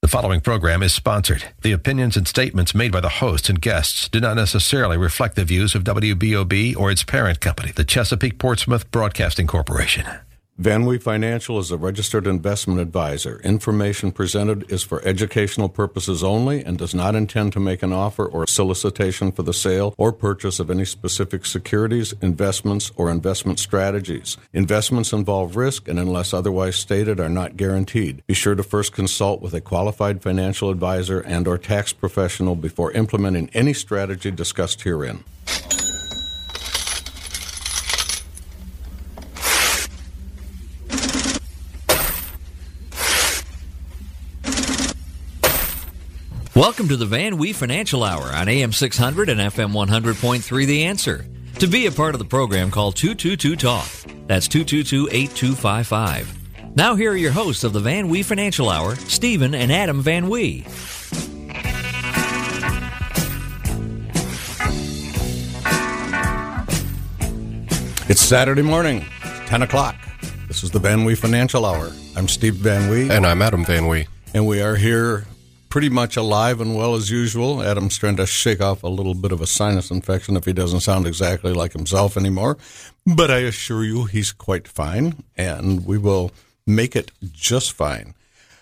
The following program is sponsored. The opinions and statements made by the hosts and guests do not necessarily reflect the views of WBOB or its parent company, the Chesapeake Portsmouth Broadcasting Corporation. VanWee Financial is a registered investment advisor. Information presented is for educational purposes only and does not intend to make an offer or solicitation for the sale or purchase of any specific securities, investments, or investment strategies. Investments involve risk and, unless otherwise stated, are not guaranteed. Be sure to first consult with a qualified financial advisor and/or tax professional before implementing any strategy discussed herein. Welcome to the VanWee Financial Hour on AM 600 and FM 100.3 The Answer. To be a part of the program, call 222-TALK. That's 222-8255. Now here are your hosts of the VanWee Financial Hour, Stephen and Adam VanWee. It's Saturday morning, 10 o'clock. This is the VanWee Financial Hour. I'm Steve VanWee. And I'm Adam VanWee. And we are here pretty much alive and well as usual. Adam's trying to shake off a little bit of a sinus infection if he doesn't sound exactly like himself anymore. But I assure you he's quite fine, and we will make it just fine.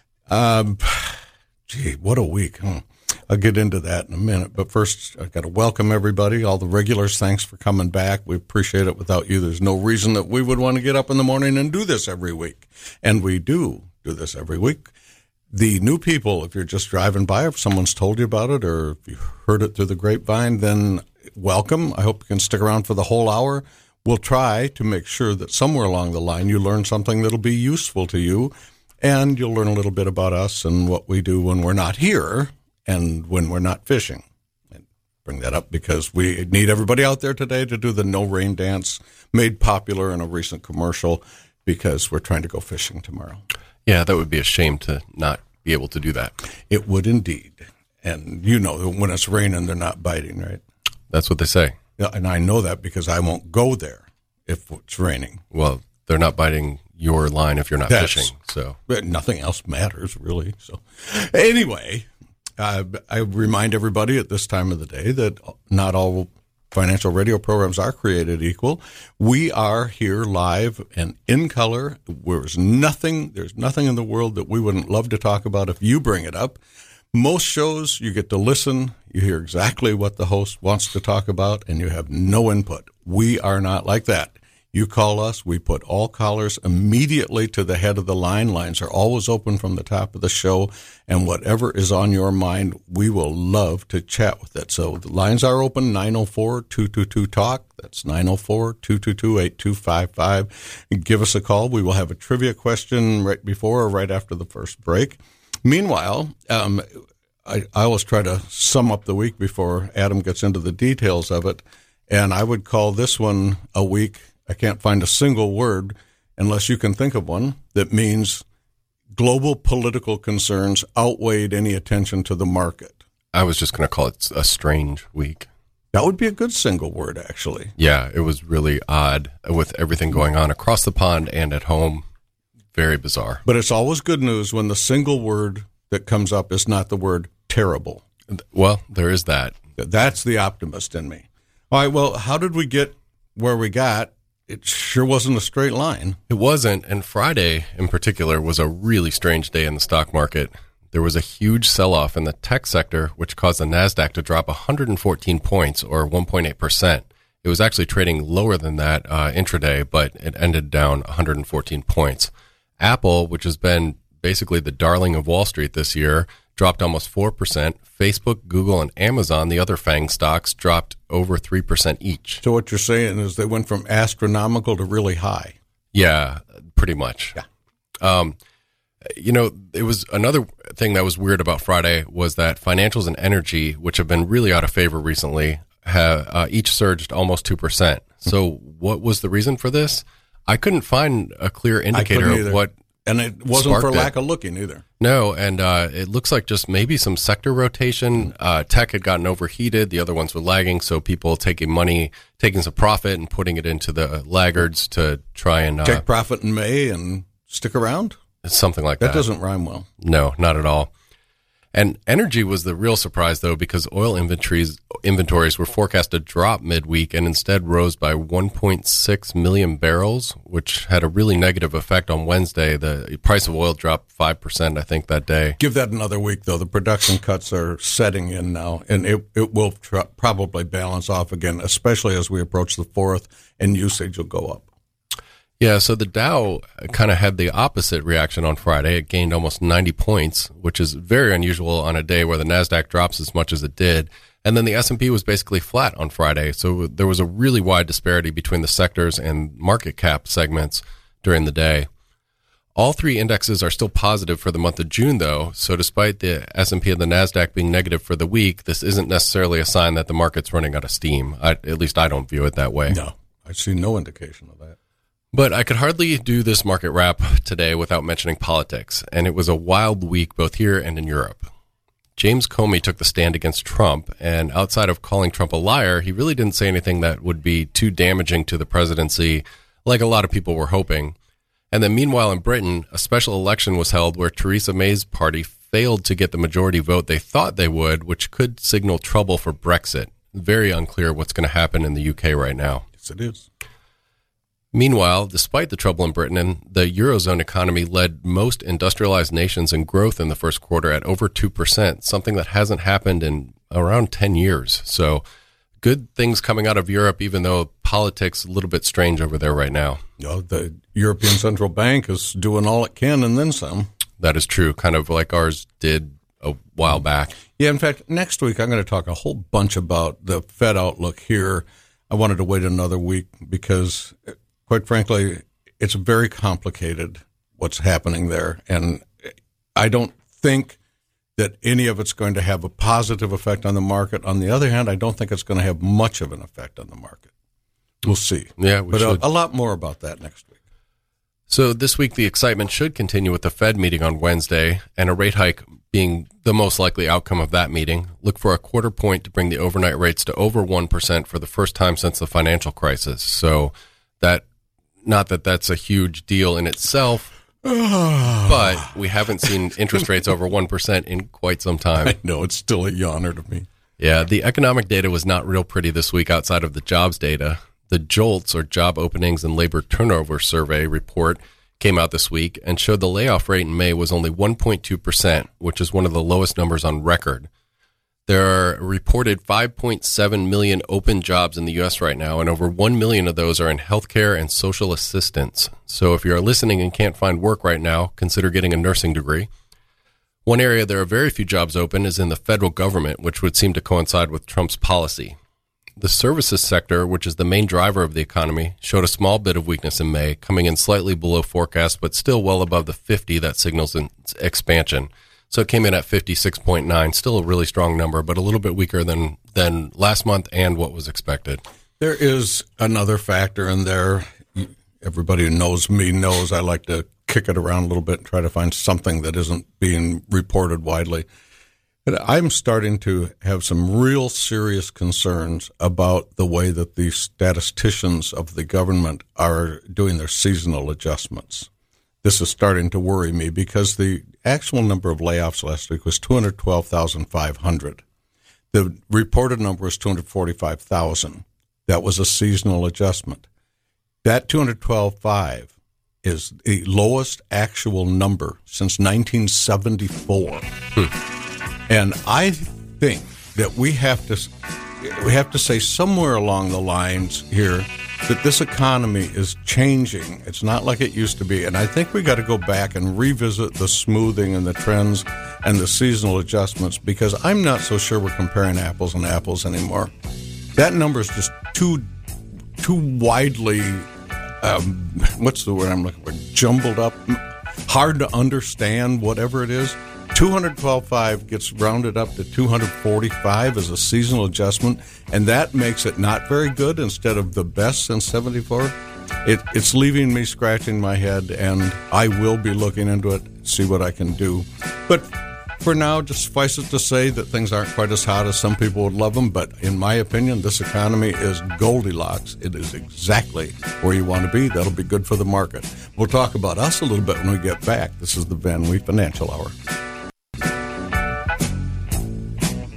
Gee, what a week, huh? I'll get into that in a minute. But first, I've got to welcome everybody, all the regulars. Thanks for coming back. We appreciate it. Without you, there's no reason that we would want to get up in the morning and do this every week. And we do this every week. The new people, if you're just driving by, if someone's told you about it or if you heard it through the grapevine, then welcome. I hope you can stick around for the whole hour. We'll try to make sure that somewhere along the line you learn something that'll be useful to you, and you'll learn a little bit about us and what we do when we're not here and when we're not fishing. And bring that up because we need everybody out there today to do the no rain dance, made popular in a recent commercial, because we're trying to go fishing tomorrow. Yeah, that would be a shame to not be able to do that. It would indeed. And you know, when it's raining, they're not biting, right? That's what they say. Yeah, and I know that because I won't go there if it's raining. Well, they're not biting your line if you're not fishing. So nothing else matters, really. So anyway, I remind everybody at this time of the day that not all financial radio programs are created equal. We are here live and in color. There's nothing in the world that we wouldn't love to talk about if you bring it up. Most shows, you get to listen. You hear exactly what the host wants to talk about, and you have no input. We are not like that. You call us, we put all callers immediately to the head of the line. Lines are always open from the top of the show, and whatever is on your mind, we will love to chat with it. So the lines are open, 904-222-TALK. That's 904-222-8255. Give us a call. We will have a trivia question right before or right after the first break. Meanwhile, I always try to sum up the week before Adam gets into the details of it, and I would call this one a week. I can't find a single word, unless you can think of one, that means global political concerns outweighed any attention to the market. I was just going to call it a strange week. That would be a good single word, actually. Yeah, it was really odd with everything going on across the pond and at home. Very bizarre. But it's always good news when the single word that comes up is not the word terrible. Well, there is that. That's the optimist in me. All right, well, how did we get where we got? It sure wasn't a straight line. It wasn't, and Friday in particular was a really strange day in the stock market. There was a huge sell-off in the tech sector, which caused the NASDAQ to drop 114 points, or 1.8%. It was actually trading lower than that intraday, but it ended down 114 points. Apple, which has been basically the darling of Wall Street this year, dropped almost 4%. Facebook, Google, and Amazon, the other FANG stocks, dropped over 3% each. So what you're saying is they went from astronomical to really high. Yeah, pretty much. Yeah. It was another thing that was weird about Friday was that financials and energy, which have been really out of favor recently, have each surged almost 2%. So what was the reason for this? I couldn't find a clear indicator of what. And it wasn't for lack of looking either. No, and it looks like just maybe some sector rotation. Tech had gotten overheated. The other ones were lagging, so people taking some profit and putting it into the laggards to try and take profit in May and stick around? Something like that. That doesn't rhyme well. No, not at all. And energy was the real surprise, though, because oil inventories were forecast to drop midweek and instead rose by 1.6 million barrels, which had a really negative effect on Wednesday. The price of oil dropped 5%, I think, that day. Give that another week, though. The production cuts are setting in now, and it will probably balance off again, especially as we approach the 4th, and usage will go up. Yeah, so the Dow kind of had the opposite reaction on Friday. It gained almost 90 points, which is very unusual on a day where the NASDAQ drops as much as it did. And then the S&P was basically flat on Friday. So there was a really wide disparity between the sectors and market cap segments during the day. All three indexes are still positive for the month of June, though. So despite the S&P and the NASDAQ being negative for the week, this isn't necessarily a sign that the market's running out of steam. At least I don't view it that way. No, I see no indication of that. But I could hardly do this market wrap today without mentioning politics, and it was a wild week both here and in Europe. James Comey took the stand against Trump, and outside of calling Trump a liar, he really didn't say anything that would be too damaging to the presidency, like a lot of people were hoping. And then meanwhile in Britain, a special election was held where Theresa May's party failed to get the majority vote they thought they would, which could signal trouble for Brexit. Very unclear what's going to happen in the UK right now. Yes, it is. Meanwhile, despite the trouble in Britain, the Eurozone economy led most industrialized nations in growth in the first quarter at over 2%, something that hasn't happened in around 10 years. So good things coming out of Europe, even though politics a little bit strange over there right now. The European Central Bank is doing all it can and then some. That is true, kind of like ours did a while back. Yeah, in fact, next week I'm going to talk a whole bunch about the Fed outlook here. I wanted to wait another week because, quite frankly, it's very complicated what's happening there. And I don't think that any of it's going to have a positive effect on the market. On the other hand, I don't think it's going to have much of an effect on the market. We'll see. Yeah, but a lot more about that next week. So this week, the excitement should continue with the Fed meeting on Wednesday and a rate hike being the most likely outcome of that meeting. Look for a quarter point to bring the overnight rates to over 1% for the first time since the financial crisis. So that, not that that's a huge deal in itself, but we haven't seen interest rates over 1% in quite some time. I know, it's still a yawner to me. Yeah, the economic data was not real pretty this week outside of the jobs data. The JOLTS, or Job Openings and Labor Turnover Survey report, came out this week and showed the layoff rate in May was only 1.2%, which is one of the lowest numbers on record. There are reported 5.7 million open jobs in the U.S. right now, and over 1 million of those are in healthcare and social assistance. So if you're listening and can't find work right now, consider getting a nursing degree. One area there are very few jobs open is in the federal government, which would seem to coincide with Trump's policy. The services sector, which is the main driver of the economy, showed a small bit of weakness in May, coming in slightly below forecast, but still well above the 50 that signals an expansion. So it came in at 56.9, still a really strong number, but a little bit weaker than last month and what was expected. There is another factor in there. Everybody who knows me knows I like to kick it around a little bit and try to find something that isn't being reported widely. But I'm starting to have some real serious concerns about the way that the statisticians of the government are doing their seasonal adjustments. This is starting to worry me because the actual number of layoffs last week was 212,500. The reported number was 245,000. That was a seasonal adjustment. That 212,500 is the lowest actual number since 1974. And I think that we have to say somewhere along the lines here that this economy is changing. It's not like it used to be. And I think we got to go back and revisit the smoothing and the trends and the seasonal adjustments, because I'm not so sure we're comparing apples and apples anymore. That number is just too widely, what's the word I'm looking for, jumbled up, hard to understand, whatever it is. 212.5 gets rounded up to 245 as a seasonal adjustment, and that makes it not very good instead of the best since 74. It's leaving me scratching my head, and I will be looking into it, see what I can do. But for now, just suffice it to say that things aren't quite as hot as some people would love them, but in my opinion, this economy is Goldilocks. It is exactly where you want to be. That'll be good for the market. We'll talk about us a little bit when we get back. This is the Van Wee Financial Hour.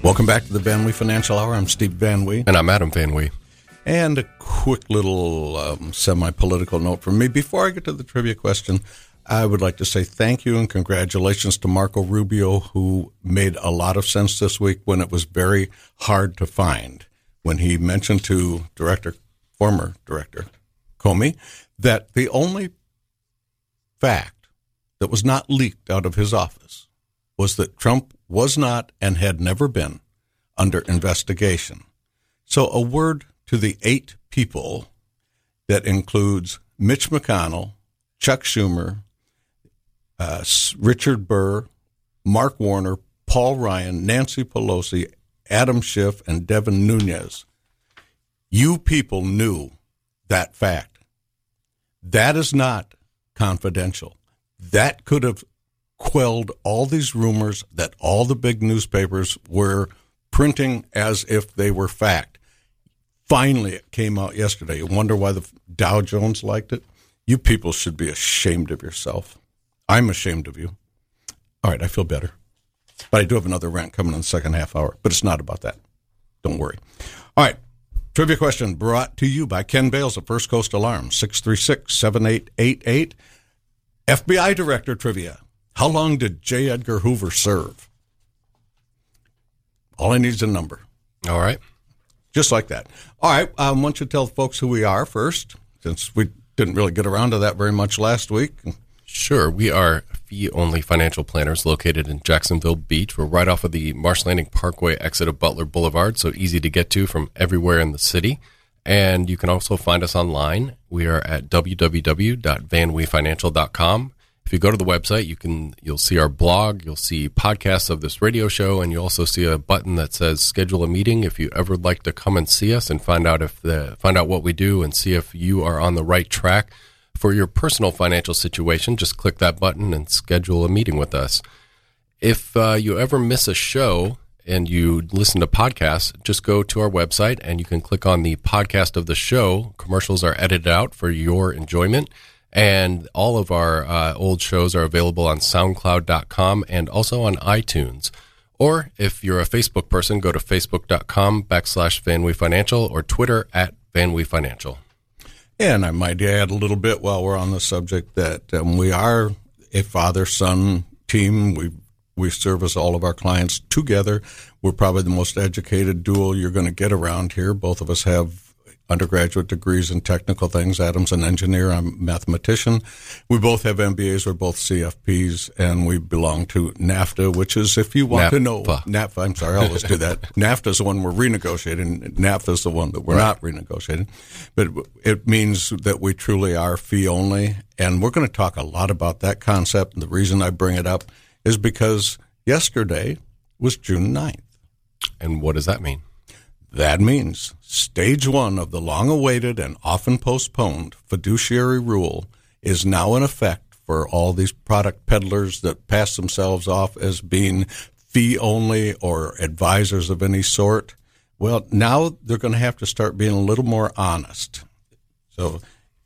Welcome back to the Van Wee Financial Hour. I'm Steve Van Wee. And I'm Adam Van Wee. And a quick little semi-political note from me. Before I get to the trivia question, I would like to say thank you and congratulations to Marco Rubio, who made a lot of sense this week when it was very hard to find. When he mentioned to former Director Comey that the only fact that was not leaked out of his office was that Trump was not and had never been under investigation. So a word to the 8 people that includes Mitch McConnell, Chuck Schumer, Richard Burr, Mark Warner, Paul Ryan, Nancy Pelosi, Adam Schiff, and Devin Nunes. You people knew that fact. That is not confidential. That could have quelled all these rumors that all the big newspapers were printing as if they were fact. Finally, it came out yesterday. You wonder why the Dow Jones liked it? You people should be ashamed of yourself. I'm ashamed of you. All right, I feel better. But I do have another rant coming in the second half hour, but it's not about that. Don't worry. All right, trivia question brought to you by Ken Bales of First Coast Alarm, 636-7888. FBI Director trivia. How long did J. Edgar Hoover serve? All I need is a number. All right. Just like that. All right, I want you to tell folks who we are first, since we didn't really get around to that very much last week. Sure. We are fee-only financial planners located in Jacksonville Beach. We're right off of the Marsh Landing Parkway exit of Butler Boulevard, so easy to get to from everywhere in the city. And you can also find us online. We are at www.vanweefinancial.com. If you go to the website, you'll see our blog, you'll see podcasts of this radio show, and you'll also see a button that says schedule a meeting. If you ever like to come and see us and find out what we do and see if you are on the right track for your personal financial situation, just click that button and schedule a meeting with us. If you ever miss a show and you listen to podcasts, just go to our website and you can click on the podcast of the show. Commercials are edited out for your enjoyment. And all of our old shows are available on SoundCloud.com and also on iTunes. Or if you're a Facebook person, go to Facebook.com/VanWee Financial or Twitter @VanWee Financial. And I might add a little bit while we're on the subject that we are a father-son team. We service all of our clients together. We're probably the most educated duo you're going to get around here. Both of us have undergraduate degrees in technical things. Adam's an engineer. I'm a mathematician. We both have MBAs. We're both CFPs, and we belong to NAFTA, which is, if you want to know, NAFTA. I'm sorry, I always do that. NAFTA is the one we're renegotiating. NAFTA is the one that we're not renegotiating. But it means that we truly are fee only, and we're going to talk a lot about that concept. And the reason I bring it up is because yesterday was June 9th. And what does that mean? That means stage 1 of the long-awaited and often postponed fiduciary rule is now in effect for all these product peddlers that pass themselves off as being fee-only or advisors of any sort. Well, now they're going to have to start being a little more honest. So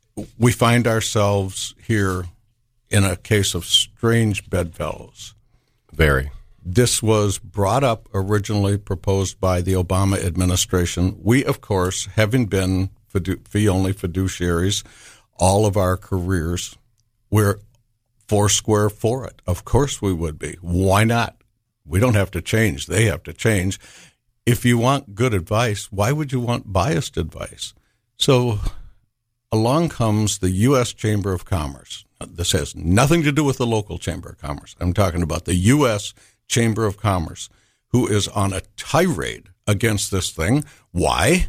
we find ourselves here in a case of strange bedfellows. Very. This was brought up, originally proposed by the Obama administration. We, of course, having been fee-only fiduciaries all of our careers, we're foursquare for it. Of course we would be. Why not? We don't have to change. They have to change. If you want good advice, why would you want biased advice? So along comes the U.S. Chamber of Commerce. This has nothing to do with the local Chamber of Commerce. I'm talking about the U.S. Chamber of Commerce, who is on a tirade against this thing. Why?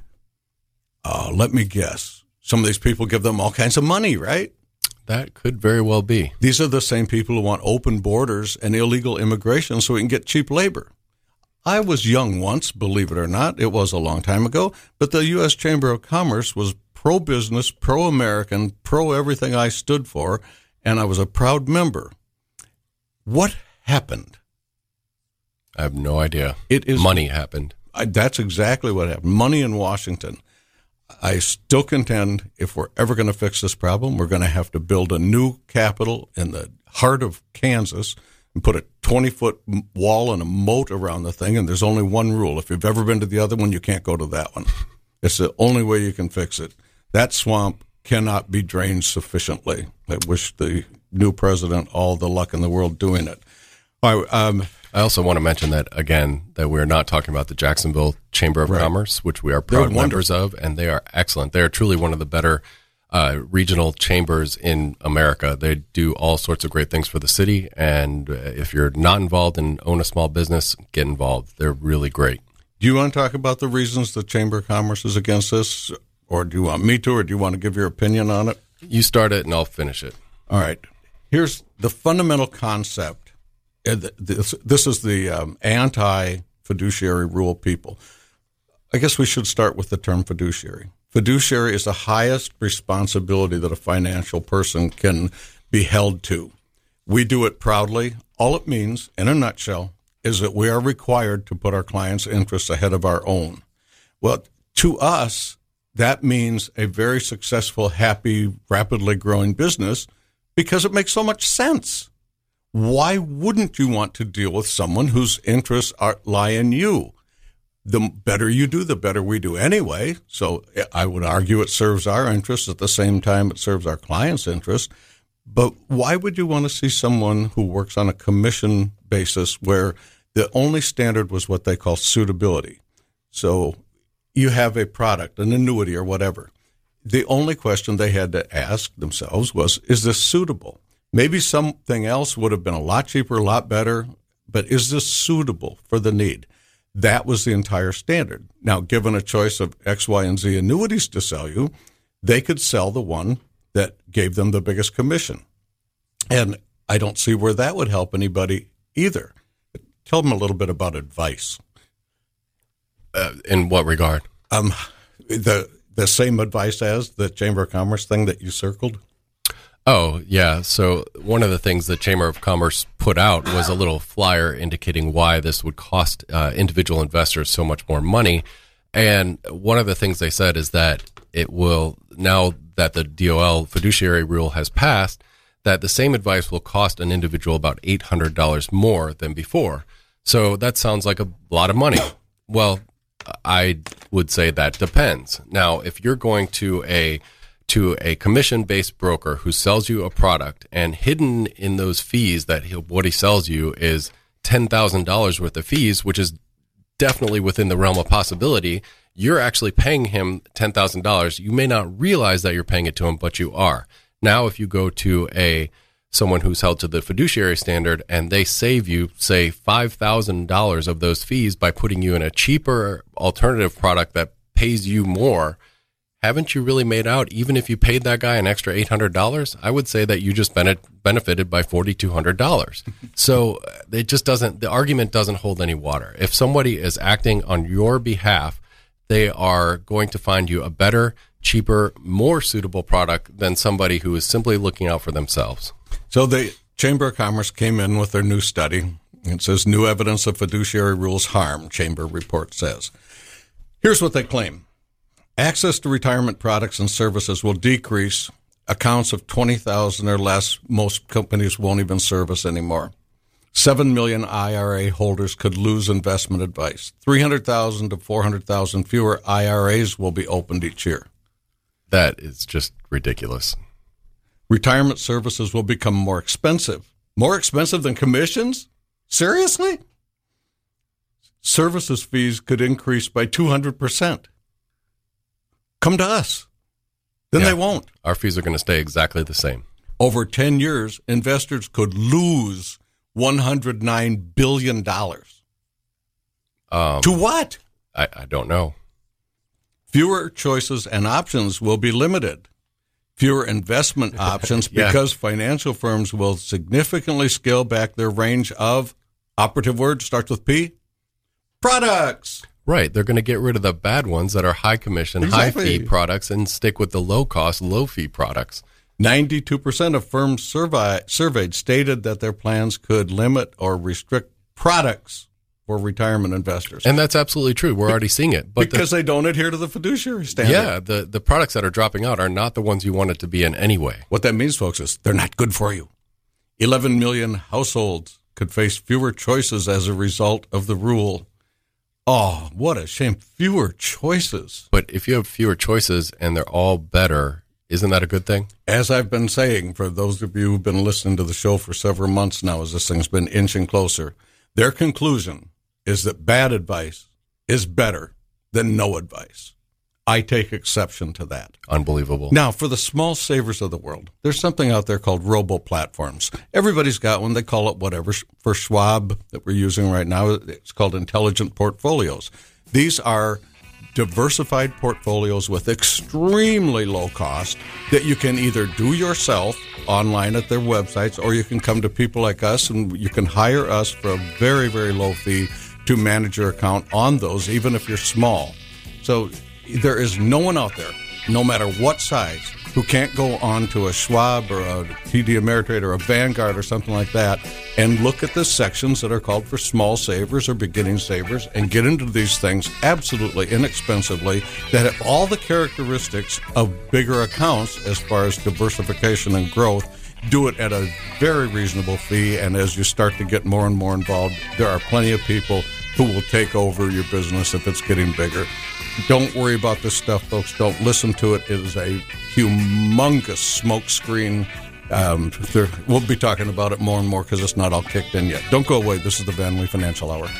Let me guess. Some of these people give them all kinds of money, right? That could very well be. These are the same people who want open borders and illegal immigration so we can get cheap labor. I was young once, believe it or not. It was a long time ago. But the U.S. Chamber of Commerce was pro-business, pro-American, pro-everything I stood for, and I was a proud member. What happened? I have no idea. Money happened. That's exactly what happened. Money in Washington. I still contend if we're ever going to fix this problem, we're going to have to build a new capitol in the heart of Kansas and put a 20-foot wall and a moat around the thing, and there's only one rule. If you've ever been to the other one, you can't go to that one. It's the only way you can fix it. That swamp cannot be drained sufficiently. I wish the new president all the luck in the world doing it. All right, I also want to mention that, again, that we're not talking about the Jacksonville Chamber of Commerce, which we are proud members of, and they are excellent. They are truly one of the better regional chambers in America. They do all sorts of great things for the city, and if you're not involved and own a small business, get involved. They're really great. Do you want to talk about the reasons the Chamber of Commerce is against this, or do you want me to, or do you want to give your opinion on it? You start it, and I'll finish it. All right. Here's the fundamental concept. This is the anti-fiduciary rule people. I guess we should start with the term fiduciary. Fiduciary is the highest responsibility that a financial person can be held to. We do it proudly. All it means, in a nutshell, is that we are required to put our clients' interests ahead of our own. Well, to us, that means a very successful, happy, rapidly growing business because it makes so much sense. Why wouldn't you want to deal with someone whose interests lie in you? The better you do, the better we do anyway. So I would argue it serves our interests at the same time it serves our clients' interests. But why would you want to see someone who works on a commission basis where the only standard was what they call suitability? So you have a product, an annuity or whatever. The only question they had to ask themselves was, is this suitable? Maybe something else would have been a lot cheaper, a lot better, but is this suitable for the need? That was the entire standard. Now, given a choice of X, Y, and Z annuities to sell you, they could sell the one that gave them the biggest commission. And I don't see where that would help anybody either. Tell them a little bit about advice. In what regard? The same advice as the Chamber of Commerce thing that you circled? Oh, yeah. So one of the things the Chamber of Commerce put out was a little flyer indicating why this would cost individual investors so much more money. And one of the things they said is that it will, now that the DOL fiduciary rule has passed, that the same advice will cost an individual about $800 more than before. So that sounds like a lot of money. Well, I would say that depends. Now, if you're going to a commission-based broker who sells you a product, and hidden in those fees that what he sells you is $10,000 worth of fees, which is definitely within the realm of possibility, you're actually paying him $10,000. You may not realize that you're paying it to him, but you are. Now, if you go to someone who's held to the fiduciary standard and they save you, say, $5,000 of those fees by putting you in a cheaper alternative product that pays you more, haven't you really made out, even if you paid that guy an extra $800? I would say that you just benefited by $4,200. So it just doesn't, the argument doesn't hold any water. If somebody is acting on your behalf, they are going to find you a better, cheaper, more suitable product than somebody who is simply looking out for themselves. So the Chamber of Commerce came in with their new study. It says new evidence of fiduciary rules harm, Chamber report says. Here's what they claim. Access to retirement products and services will decrease. Accounts of 20,000 or less, most companies won't even service anymore. 7 million IRA holders could lose investment advice. 300,000 to 400,000 fewer IRAs will be opened each year. That is just ridiculous. Retirement services will become more expensive. More expensive than commissions? Seriously? Services fees could increase by 200%. Come to us. Then they won't. Our fees are going to stay exactly the same. Over 10 years, investors could lose $109 billion. To what? I don't know. Fewer choices and options will be limited. Fewer investment options because financial firms will significantly scale back their range of, operative word starts with P, products. Right. They're going to get rid of the bad ones that are high commission, high fee products and stick with the low cost, low fee products. 92% of firms surveyed stated that their plans could limit or restrict products for retirement investors. And that's absolutely true. We're already seeing it. But because they don't adhere to the fiduciary standard. Yeah, the products that are dropping out are not the ones you want it to be in anyway. What that means, folks, is they're not good for you. 11 million households could face fewer choices as a result of the rule. Oh, what a shame. Fewer choices. But if you have fewer choices and they're all better, isn't that a good thing? As I've been saying, for those of you who've been listening to the show for several months now, as this thing's been inching closer, their conclusion is that bad advice is better than no advice. I take exception to that. Unbelievable. Now, for the small savers of the world, there's something out there called robo-platforms. Everybody's got one. They call it whatever. For Schwab that we're using right now, it's called Intelligent Portfolios. These are diversified portfolios with extremely low cost that you can either do yourself online at their websites, or you can come to people like us and you can hire us for a very, very low fee to manage your account on those, even if you're small. So there is no one out there, no matter what size, who can't go on to a Schwab or a TD Ameritrade or a Vanguard or something like that and look at the sections that are called for small savers or beginning savers and get into these things absolutely inexpensively that have all the characteristics of bigger accounts as far as diversification and growth. Do it at a very reasonable fee, and as you start to get more and more involved, there are plenty of people who will take over your business if it's getting bigger. Don't worry about this stuff, folks. Don't listen to it. It is a humongous smokescreen. We'll be talking about it more and more because it's not all kicked in yet. Don't go away. This is the Van Wee Financial Hour.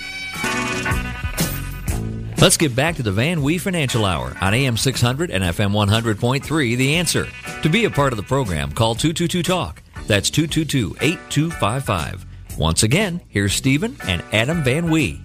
Let's get back to the Van Wee Financial Hour on AM 600 and FM 100.3, The Answer. To be a part of the program, call 222-TALK. That's 222-8255. Once again, here's Stephen and Adam Van Wee.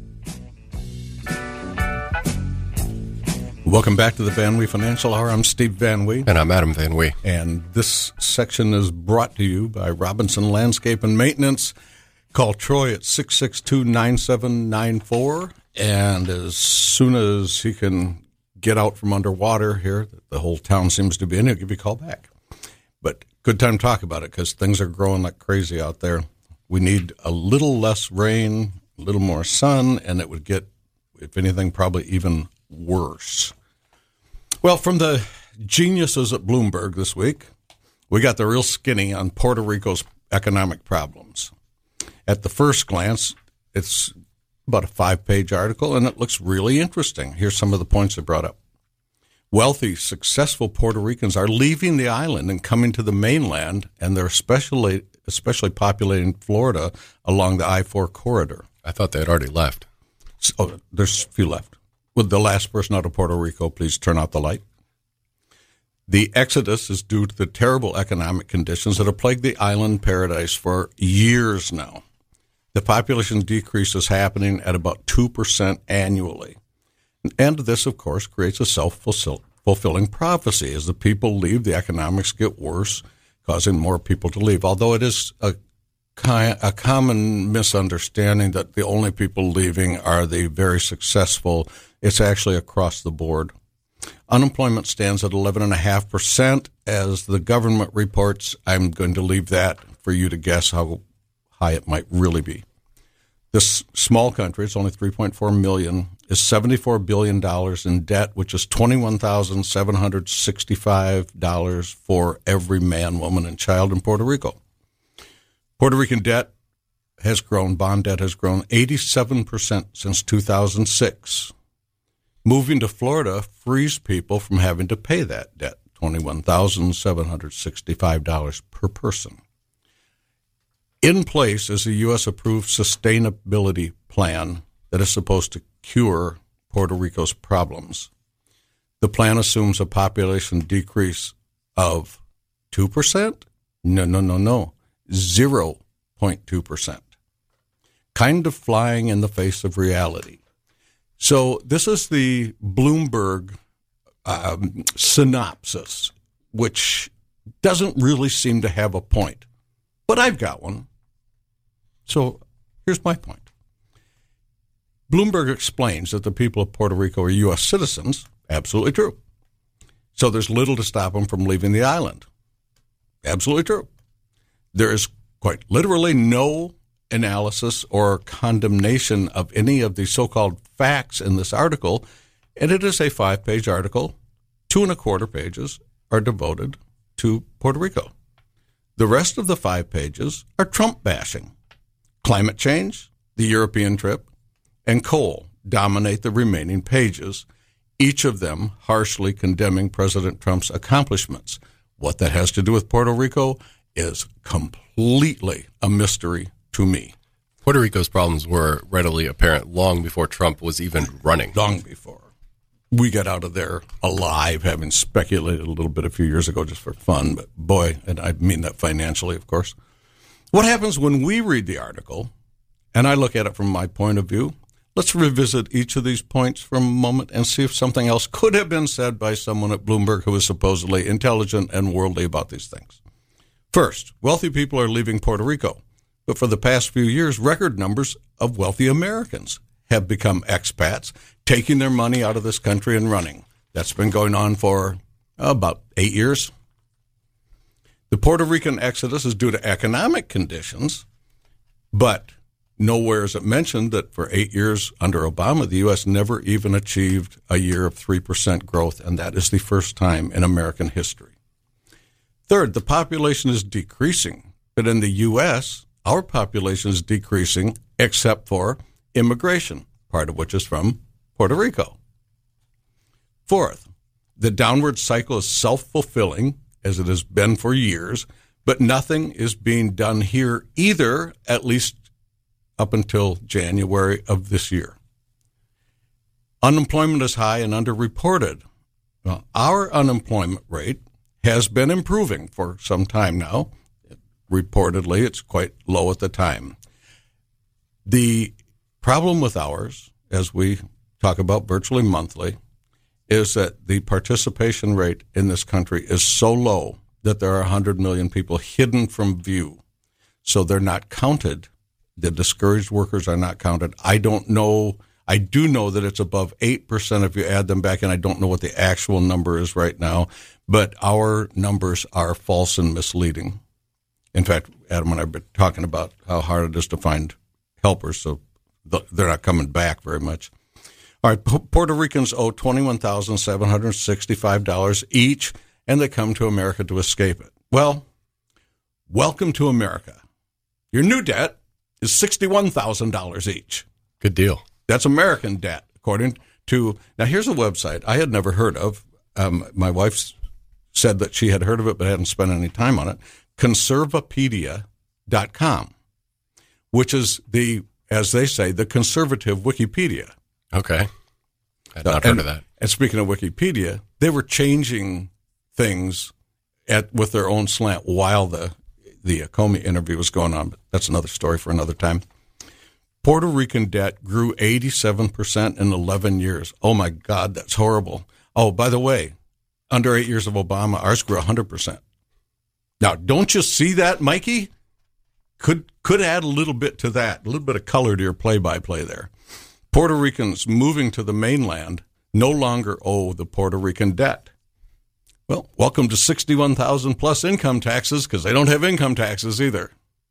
Welcome back to the Van Wee Financial Hour. I'm Steve Van Wee. And I'm Adam Van Wee. And this section is brought to you by Robinson Landscape and Maintenance. Call Troy at 662-9794. And as soon as he can get out from underwater here, the whole town seems to be in, he'll give you a call back. But good time to talk about it because things are growing like crazy out there. We need a little less rain, a little more sun, and it would get, if anything, probably even worse. Well, from the geniuses at Bloomberg this week, we got the real skinny on Puerto Rico's economic problems. At the first glance, it's about a 5-page article, and it looks really interesting. Here's some of the points they brought up. Wealthy, successful Puerto Ricans are leaving the island and coming to the mainland, and they're especially populating Florida along the I-4 corridor. I thought they had already left. So, there's a few left. Would the last person out of Puerto Rico please turn out the light? The exodus is due to the terrible economic conditions that have plagued the island paradise for years now. The population decrease is happening at about 2% annually. And this, of course, creates a self-fulfilling prophecy. As the people leave, the economics get worse, causing more people to leave. Although it is a common misunderstanding that the only people leaving are the very successful. It's actually across the board. Unemployment stands at 11.5% as the government reports. I'm going to leave that for you to guess how high it might really be. This small country, it's only 3.4 million, is $74 billion in debt, which is $21,765 for every man, woman, and child in Puerto Rico. Puerto Rican debt has grown, bond debt has grown 87% since 2006. Moving to Florida frees people from having to pay that debt, $21,765 per person. In place is a U.S.-approved sustainability plan that is supposed to cure Puerto Rico's problems. The plan assumes a population decrease of 2%? No. 0.2%. Kind of flying in the face of reality. So this is the Bloomberg synopsis, which doesn't really seem to have a point. But I've got one. So here's my point. Bloomberg explains that the people of Puerto Rico are U.S. citizens. Absolutely true. So there's little to stop them from leaving the island. Absolutely true. There is quite literally no analysis or condemnation of any of the so-called facts in this article, and it is a 5-page article. 2.25 pages are devoted to Puerto Rico. The rest of the 5 pages are Trump bashing, Climate change, the European trip, and coal dominate the remaining pages, each of them harshly condemning President Trump's accomplishments. What that has to do with Puerto Rico is completely a mystery to me. Puerto Rico's problems were readily apparent long before Trump was even running. Long before. We got out of there alive, having speculated a little bit a few years ago just for fun. But boy, and I mean that financially, of course. What happens when we read the article, and I look at it from my point of view? Let's revisit each of these points for a moment and see if something else could have been said by someone at Bloomberg who is supposedly intelligent and worldly about these things. First, wealthy people are leaving Puerto Rico. But for the past few years, record numbers of wealthy Americans have become expats, taking their money out of this country and running. That's been going on for about 8 years. The Puerto Rican exodus is due to economic conditions, but nowhere is it mentioned that for 8 years under Obama, the U.S. never even achieved a year of 3% growth, and that is the first time in American history. Third, the population is decreasing, but in the U.S., our population is decreasing except for immigration, part of which is from Puerto Rico. Fourth, the downward cycle is self-fulfilling, as it has been for years, but nothing is being done here either, at least up until January of this year. Unemployment is high and underreported. Well, our unemployment rate has been improving for some time now. Reportedly, it's quite low at the time. The problem with ours, as we talk about virtually monthly, is that the participation rate in this country is so low that there are 100 million people hidden from view. So they're not counted. The discouraged workers are not counted. I don't know. I do know that it's above 8% if you add them back, and I don't know what the actual number is right now. But our numbers are false and misleading. In fact, Adam and I have been talking about how hard it is to find helpers, so they're not coming back very much. All right, Puerto Ricans owe $21,765 each, and they come to America to escape it. Well, welcome to America. Your new debt is $61,000 each. Good deal. That's American debt, according to... Now, here's a website I had never heard of. My wife said that she had heard of it but hadn't spent any time on it. Conservapedia.com, which is as they say, the conservative Wikipedia. Okay. I'd not heard of that. And speaking of Wikipedia, they were changing things with their own slant while the Comey interview was going on. But that's another story for another time. Puerto Rican debt grew 87% in 11 years. Oh, my God, that's horrible. Oh, by the way, under 8 years of Obama, ours grew 100%. Now, don't you see that, Mikey? Could add a little bit to that, a little bit of color to your play-by-play there. Puerto Ricans moving to the mainland no longer owe the Puerto Rican debt. Well, welcome to 61,000 plus income taxes, because they don't have income taxes either.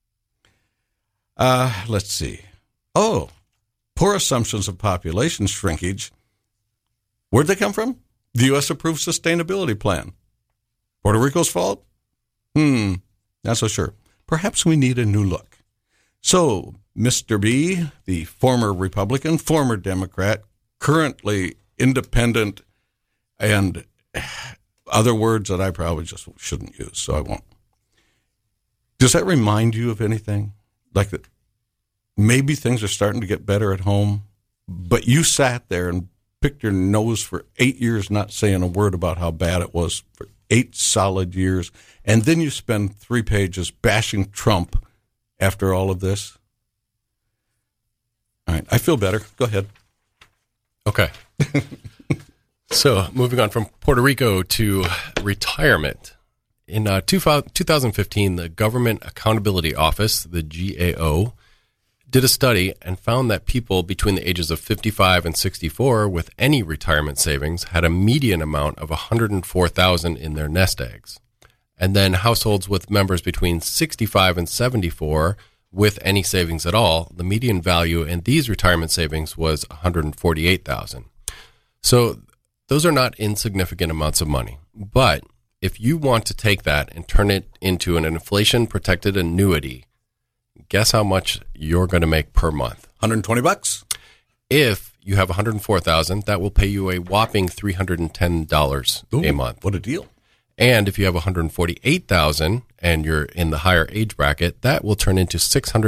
Let's see. Oh, poor assumptions of population shrinkage. Where'd they come from? The U.S. approved sustainability plan. Puerto Rico's fault? Not so sure. Perhaps we need a new look. So, Mr. B, the former Republican, former Democrat, currently independent, and other words that I probably just shouldn't use, so I won't. Does that remind you of anything? Like that maybe things are starting to get better at home, but you sat there and picked your nose for 8 years not saying a word about how bad it was for 8 solid years, and then you spend 3 pages bashing Trump after all of this? All right, I feel better. Go ahead. Okay. So, moving on from Puerto Rico to retirement. In 2015, the Government Accountability Office, the GAO, did a study and found that people between the ages of 55 and 64 with any retirement savings had a median amount of $104,000 in their nest eggs. And then households with members between 65 and 74 with any savings at all, the median value in these retirement savings was $148,000. So those are not insignificant amounts of money. But if you want to take that and turn it into an inflation-protected annuity, guess how much you're going to make per month? $120. If you have $104,000, that will pay you a whopping $310 a month. What a deal. And if you have $148,000 and you're in the higher age bracket, that will turn into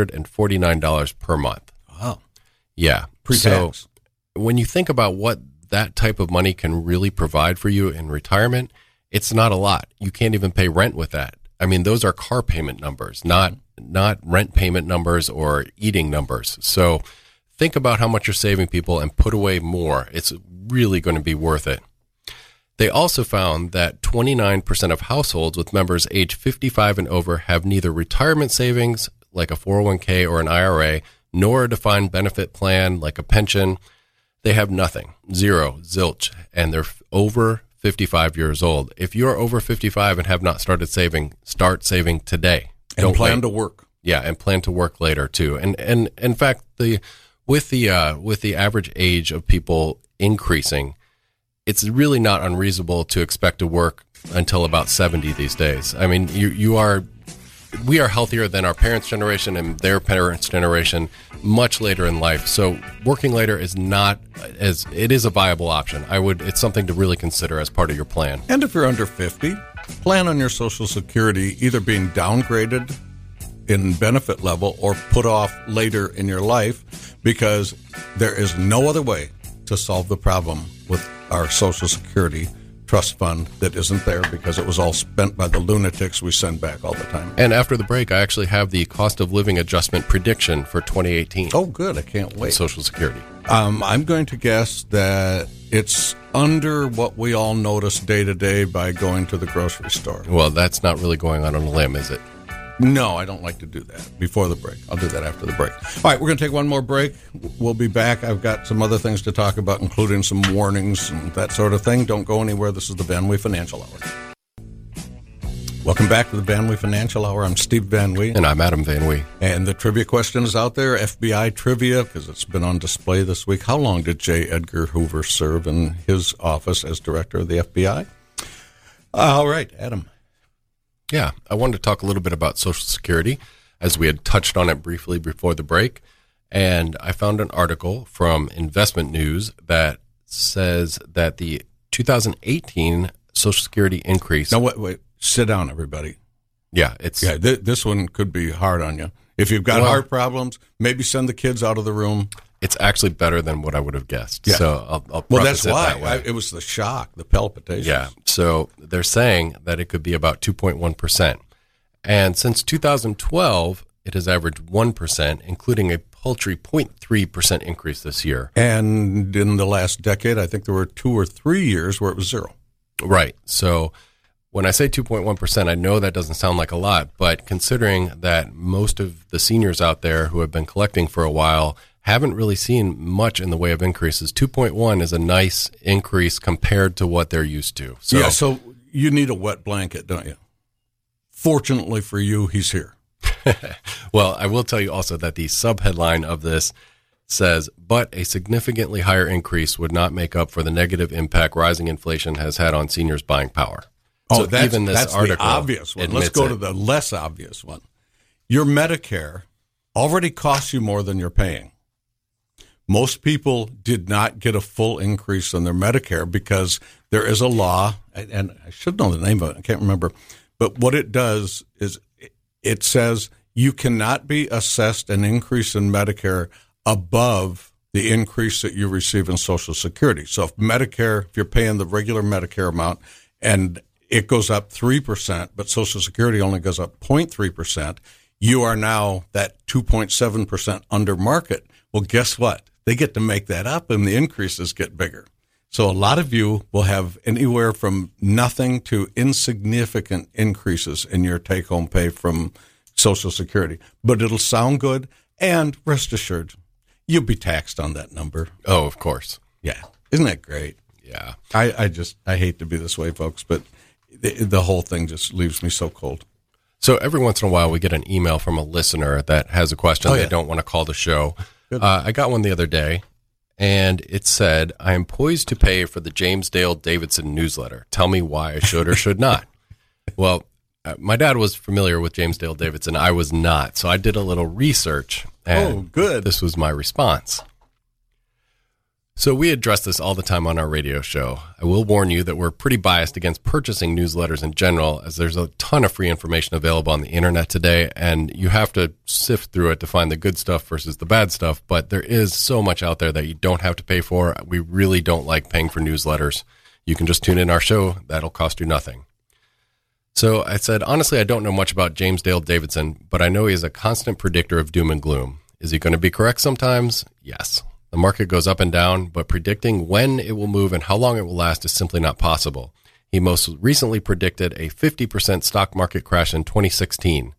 $649 per month. Wow. Yeah. Pre-tax. So when you think about what that type of money can really provide for you in retirement, it's not a lot. You can't even pay rent with that. I mean, those are car payment numbers, not rent payment numbers or eating numbers. So think about how much you're saving, people, and put away more. It's really going to be worth it. They also found that 29% of households with members age 55 and over have neither retirement savings, like a 401k or an IRA, nor a defined benefit plan, like a pension. They have nothing, zero, zilch, and they're over 55 years old. If you're over 55 and have not started saving, start saving today. And plan to work. Yeah, and plan to work later too. And in fact, with the average age of people increasing, it's really not unreasonable to expect to work until about 70 these days. I mean, we are healthier than our parents' generation and their parents' generation much later in life. So working later is it is a viable option. It's something to really consider as part of your plan. And if you're under 50, plan on your Social Security either being downgraded in benefit level or put off later in your life, because there is no other way to solve the problem with our Social Security trust fund that isn't there, because it was all spent by the lunatics we send back all the time. And after the break, I actually have the cost of living adjustment prediction for 2018. Oh, good. I can't wait. Social Security. I'm going to guess that it's under what we all notice day to day by going to the grocery store. Well, that's not really going out on a limb, is it? No, I don't like to do that before the break. I'll do that after the break. All right, we're going to take one more break. We'll be back. I've got some other things to talk about, including some warnings and that sort of thing. Don't go anywhere. This is the Van Wee Financial Hour. Welcome back to the Van Wee Financial Hour. I'm Steve Van Wee. And I'm Adam Van Wee. And the trivia question is out there, FBI trivia, because it's been on display this week. How long did J. Edgar Hoover serve in his office as director of the FBI? All right, Adam. Yeah, I wanted to talk a little bit about Social Security, as we had touched on it briefly before the break. And I found an article from Investment News that says that the 2018 Social Security increase... Now, wait. Sit down, everybody. Yeah, this one could be hard on you. If you've got heart problems, maybe send the kids out of the room. It's actually better than what I would have guessed. Yeah. So I'll that's why. that way. It was the shock, the palpitations. Yeah. So they're saying that it could be about 2.1%. And since 2012, it has averaged 1%, including a paltry 0.3% increase this year. And in the last decade, I think there were 2 or 3 years where it was zero. Right. So when I say 2.1%, I know that doesn't sound like a lot, but considering that most of the seniors out there who have been collecting for a while haven't really seen much in the way of increases, 2.1 is a nice increase compared to what they're used to. So you need a wet blanket, don't you? Fortunately for you, he's here. Well, I will tell you also that the subheadline of this says, but a significantly higher increase would not make up for the negative impact rising inflation has had on seniors' buying power. Oh, so that's article the obvious one. Let's go to the less obvious one. Your Medicare already costs you more than you're paying. Most people did not get a full increase in their Medicare because there is a law, and I should know the name of it, I can't remember, but what it does is it says you cannot be assessed an increase in Medicare above the increase that you receive in Social Security. So if you're paying the regular Medicare amount and it goes up 3%, but Social Security only goes up 0.3%, you are now that 2.7% under market. Well, guess what? They get to make that up and the increases get bigger. So a lot of you will have anywhere from nothing to insignificant increases in your take-home pay from Social Security. But it'll sound good, and rest assured, you'll be taxed on that number. Oh, of course. Yeah. Isn't that great? Yeah. I hate to be this way, folks, but the whole thing just leaves me so cold. So every once in a while, we get an email from a listener that has a question they don't want to call the show. I got one the other day, and it said, I am poised to pay for the James Dale Davidson newsletter. Tell me why I should or should not. Well, My dad was familiar with James Dale Davidson. I was not. So I did a little research. And good. This was my response. So we address this all the time on our radio show. I will warn you that we're pretty biased against purchasing newsletters in general, as there's a ton of free information available on the internet today, and you have to sift through it to find the good stuff versus the bad stuff. But there is so much out there that you don't have to pay for. We really don't like paying for newsletters. You can just tune in our show. That'll cost you nothing. So I said, honestly, I don't know much about James Dale Davidson, but I know he is a constant predictor of doom and gloom. Is he going to be correct sometimes? Yes. The market goes up and down, but predicting when it will move and how long it will last is simply not possible. He most recently predicted a 50% stock market crash in 2016.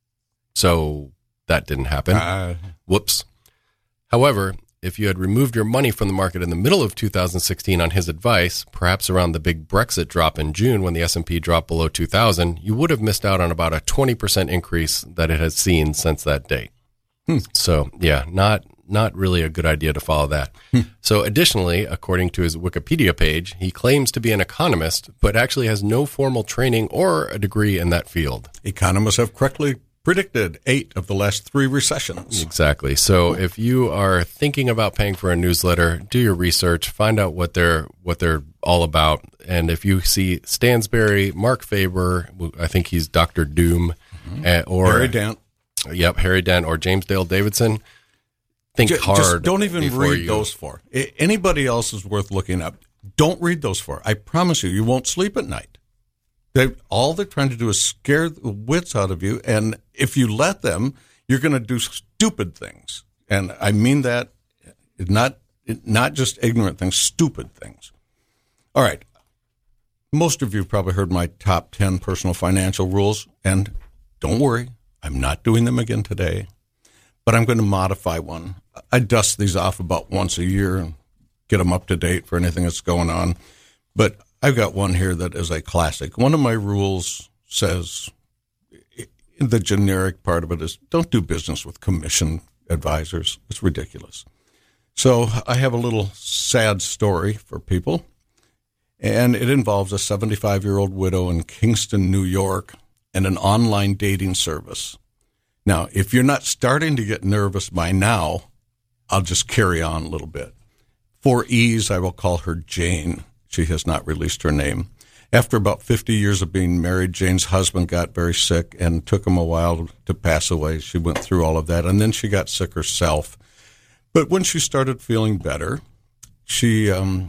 So that didn't happen. Whoops. However, if you had removed your money from the market in the middle of 2016 on his advice, perhaps around the big Brexit drop in June when the S&P dropped below 2,000, you would have missed out on about a 20% increase that it has seen since that date. So, yeah, not really a good idea to follow that. So additionally, according to his Wikipedia page, he claims to be an economist, but actually has no formal training or a degree in that field. Economists have correctly predicted 8 of the last 3 recessions. Exactly. So if you are thinking about paying for a newsletter, do your research, find out what they're all about. And if you see Stansberry, Mark Faber, I think he's Dr. Doom, or Harry Dent. Yep, Harry Dent or James Dale Davidson. Think hard. Just don't even read those 4. Anybody else is worth looking up. Don't read those 4. I promise you won't sleep at night. All they're trying to do is scare the wits out of you, and if you let them, you're going to do stupid things. And I mean that, not just ignorant things, stupid things. All right. Most of you have probably heard my top 10 personal financial rules, and don't worry, I'm not doing them again today, but I'm going to modify one. I dust these off about once a year and get them up to date for anything that's going on. But I've got one here that is a classic. One of my rules says, the generic part of it is, don't do business with commission advisors. It's ridiculous. So I have a little sad story for people, and it involves a 75-year-old widow in Kingston, New York, and an online dating service. Now, if you're not starting to get nervous by now, I'll just carry on a little bit. For ease, I will call her Jane. She has not released her name. After about 50 years of being married, Jane's husband got very sick and took him a while to pass away. She went through all of that, and then she got sick herself. But when she started feeling better, she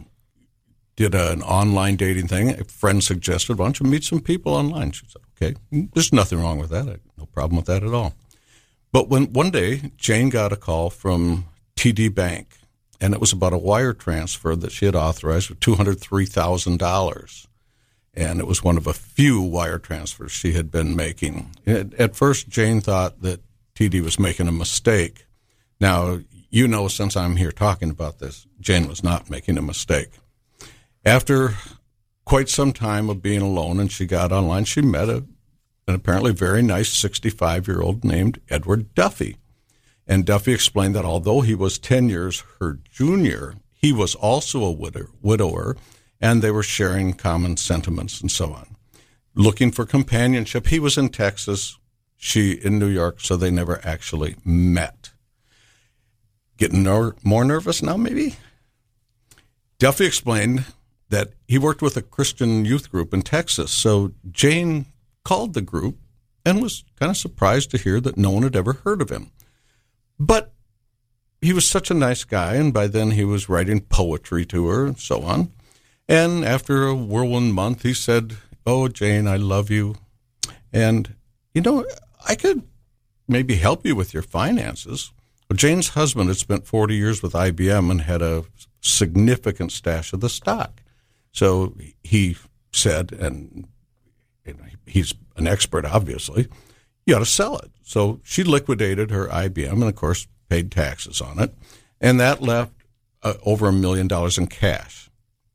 did an online dating thing. A friend suggested, why don't you meet some people online? She said, okay, there's nothing wrong with that. No problem with that at all. But when one day, Jane got a call from TD Bank, and it was about a wire transfer that she had authorized for $203,000. And it was one of a few wire transfers she had been making. At first, Jane thought that TD was making a mistake. Now, you know, since I'm here talking about this, Jane was not making a mistake. After quite some time of being alone and she got online, she met an apparently very nice 65-year-old named Edward Duffy. And Duffy explained that although he was 10 years her junior, he was also a widower, and they were sharing common sentiments and so on. Looking for companionship, he was in Texas, she in New York, so they never actually met. Getting more nervous now, maybe? Duffy explained that he worked with a Christian youth group in Texas, so Jane called the group and was kind of surprised to hear that no one had ever heard of him. But he was such a nice guy, and by then he was writing poetry to her and so on. And after a whirlwind month, he said, oh, Jane, I love you. And, you know, I could maybe help you with your finances. Well, Jane's husband had spent 40 years with IBM and had a significant stash of the stock. So he said, and he's an expert, obviously, you ought to sell it. So she liquidated her IBM and, of course, paid taxes on it. And that left over $1 million in cash.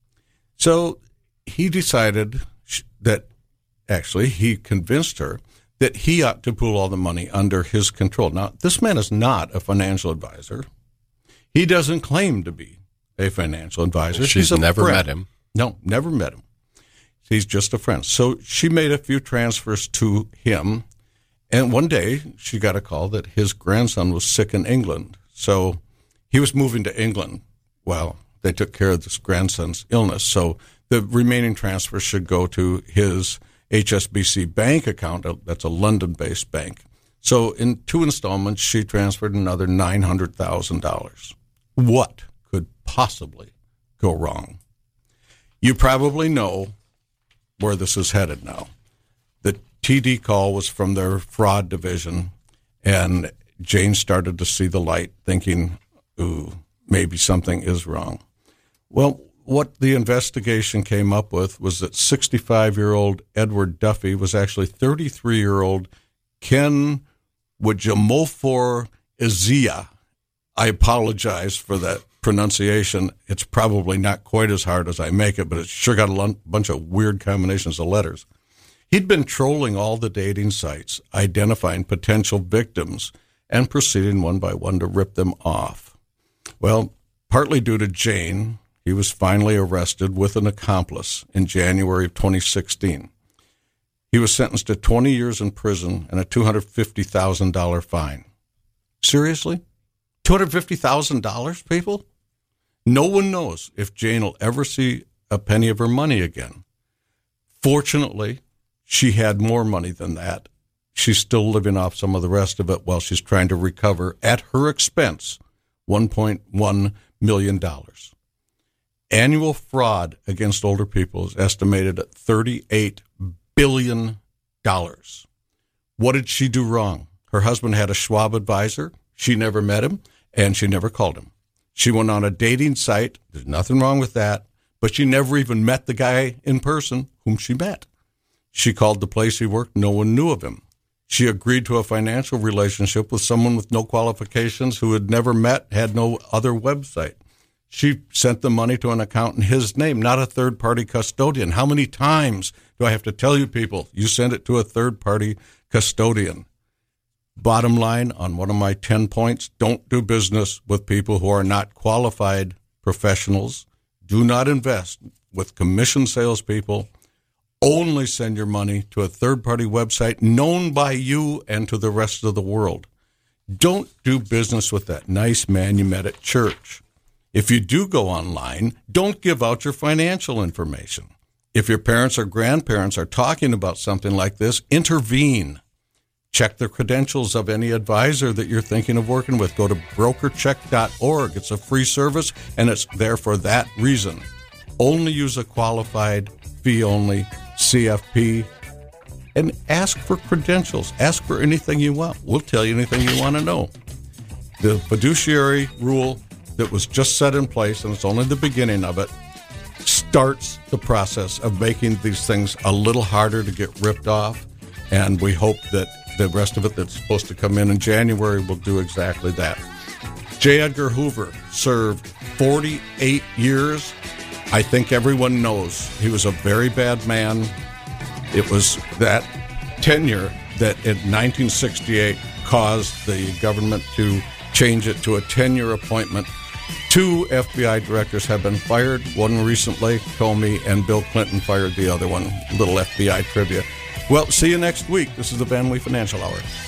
So he decided that, actually, he convinced her that he ought to pool all the money under his control. Now, this man is not a financial advisor. He doesn't claim to be a financial advisor. She's never met him. No, never met him. He's just a friend. So she made a few transfers to him, and one day she got a call that his grandson was sick in England. So he was moving to England while they took care of this grandson's illness. So the remaining transfer should go to his HSBC bank account. That's a London-based bank. So in 2 installments, she transferred another $900,000. What could possibly go wrong? You probably know where this is headed now. The TD call was from their fraud division, and Jane started to see the light, thinking, ooh, maybe something is wrong. Well, what the investigation came up with was that 65-year-old Edward Duffy was actually 33-year-old Ken Wajamofor Izia. I apologize for that pronunciation. It's probably not quite as hard as I make it, but it's sure got a bunch of weird combinations of letters. He'd been trolling all the dating sites, identifying potential victims, and proceeding one by one to rip them off. Well, partly due to Jane, he was finally arrested with an accomplice in January of 2016. He was sentenced to 20 years in prison and a $250,000 fine. Seriously? $250,000, people? No one knows if Jane will ever see a penny of her money again. Fortunately, she had more money than that. She's still living off some of the rest of it while she's trying to recover, at her expense, $1.1 million. Annual fraud against older people is estimated at $38 billion. What did she do wrong? Her husband had a Schwab advisor. She never met him, and she never called him. She went on a dating site. There's nothing wrong with that, but she never even met the guy in person whom she met. She called the place he worked. No one knew of him. She agreed to a financial relationship with someone with no qualifications who had never met, had no other website. She sent the money to an account in his name, not a third-party custodian. How many times do I have to tell you people, you send it to a third-party custodian? Bottom line on one of my 10 points, don't do business with people who are not qualified professionals. Do not invest with commission salespeople. Only send your money to a third-party website known by you and to the rest of the world. Don't do business with that nice man you met at church. If you do go online, don't give out your financial information. If your parents or grandparents are talking about something like this, intervene. Check the credentials of any advisor that you're thinking of working with. Go to brokercheck.org. It's a free service, and it's there for that reason. Only use a qualified, fee-only CFP, and ask for credentials. Ask for anything you want. We'll tell you anything you want to know. The fiduciary rule that was just set in place, and it's only the beginning of it, starts the process of making these things a little harder to get ripped off, and we hope that the rest of it that's supposed to come in January will do exactly that. J. Edgar Hoover served 48 years. I think everyone knows he was a very bad man. It was that tenure that in 1968 caused the government to change it to a 10-year appointment. 2 FBI directors have been fired, one recently, Comey, and Bill Clinton fired the other one. Little FBI trivia. Well, see you next week. This is the Van Wee Financial Hour.